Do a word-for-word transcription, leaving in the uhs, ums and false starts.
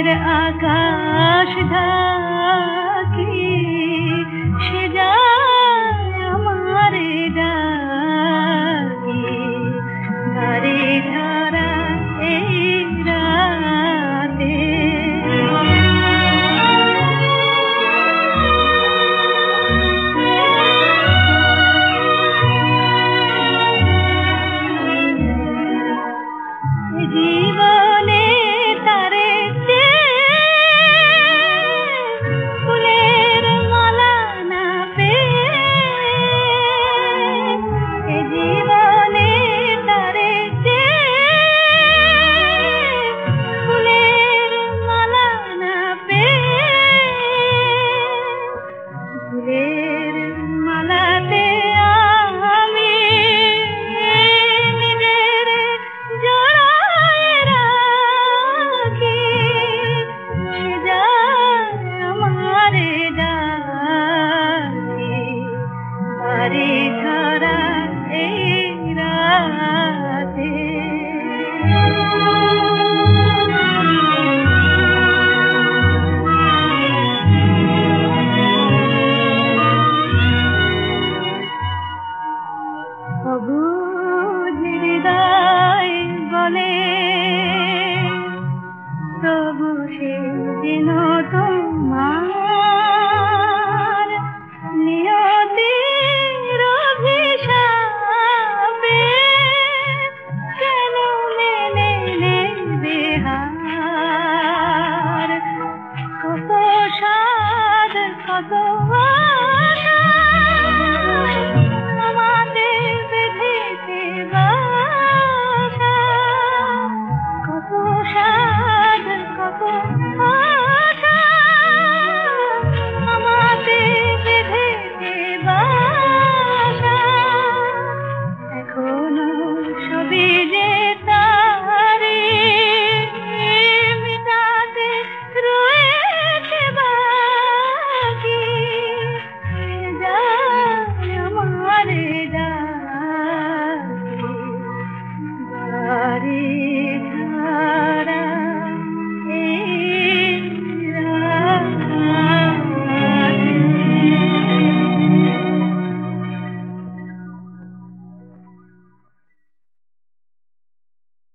আকাশ ঢাকি সে যায় আমারে ডাকি বাড়ি ধরা এই রাতে জীবনে তারে ফুলের মালা না পেয়ে জীবনে তারে ফুলের মালা না পেয়ে ফুলের মালাতে আমি নিজের জড়ায় রাখি সে যায় আমারে ডাকি বাড়ি ধরা এই রাতে অবুঝ হৃদয় বলে তবু সে যেন তোমার